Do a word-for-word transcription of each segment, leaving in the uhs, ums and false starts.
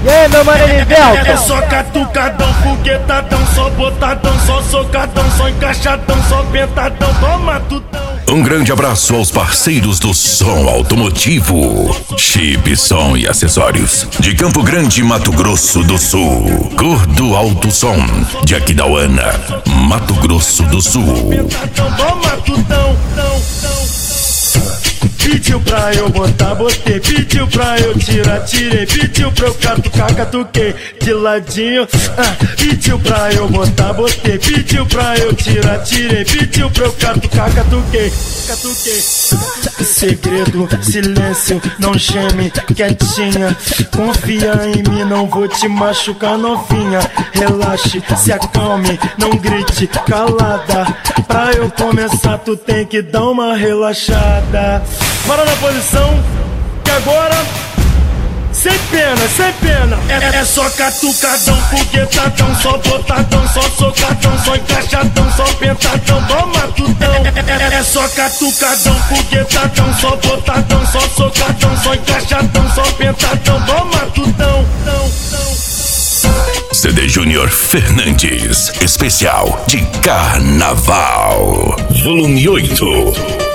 E aí, meu mano Elivelton? É só catucadão, foguetadão, só botadão, só socadão, só encaixadão, só pentadão, toma tutão. Um grande abraço aos parceiros do som automotivo, Chip Som e Acessórios, de Campo Grande, Mato Grosso do Sul. Gordo Alto Som, de Aquidauana, Mato Grosso do Sul. Toma tutão, tão, tão. Pediu pra eu botar, botei. Pediu pra eu tirar, tirei. Pediu pra eu catucar, catuquei de ladinho. Ah, pediu pra eu botar, botei. Pediu pra eu tirar, tirei. Pediu pra eu catucar, catuquei, catuquei. Segredo, silêncio, não geme, quietinha. Confia em mim, não vou te machucar, novinha. Relaxe, se acalme, não grite, calada. Pra eu começar, tu tem que dar uma relaxada. Bora na posição, que agora, sem pena, sem pena. É, é só catucadão, foguetadão, só botadão, só socadão, só encaixadão, só pentadão, toma tutão. É, é, é só catucadão, foguetadão, só botadão, só socadão, só encaixadão, só pentadão, toma tutão. Tão, tão. C D Júnior Fernandes, especial de Carnaval, volume oito.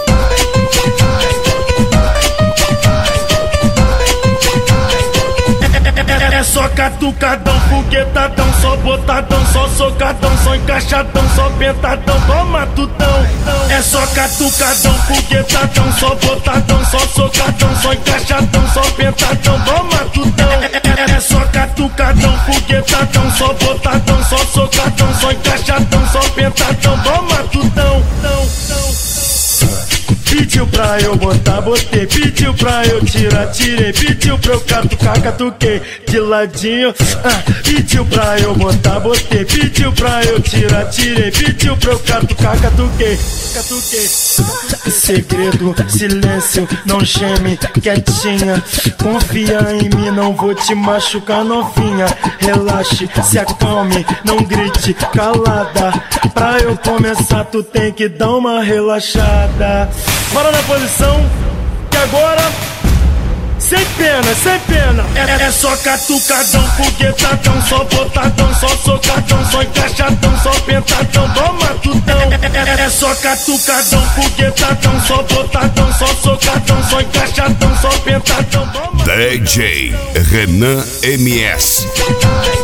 É só catucadão, foguetadão, só botadão, só socadão, só encaixadão, só pentadão, toma tutão. É só catucadão, foguetadão, só botadão, só socadão, só encaixadão, só pentadão, toma tutão. É só catucadão, foguetadão, só botadão, só socadão, só encaixadão, só pentadão, toma tutão. Pediu pra eu botar, botei. Pediu pra eu tirar, tirei. Pediu pra eu catucar, catuquei de ladinho. Ah, pediu pra eu botar, botei. Pediu pra eu tirar, tirei. Pediu pra eu catucar, catuquei, catuquei. Segredo, silêncio, não geme, quietinha. Confia em mim, não vou te machucar, novinha. Relaxe, se acalme, não grite, calada. Pra eu começar, tu tem que dar uma relaxada. Bora na posição, que agora, sem pena, sem pena. É, é só catucadão, foguetadão, só botadão, só socadão, só encaixadão, só pentadão, toma tutão. É, é só catucadão, foguetadão, só botadão, só socadão, só encaixadão, só pentadão, toma. D J Renan M S.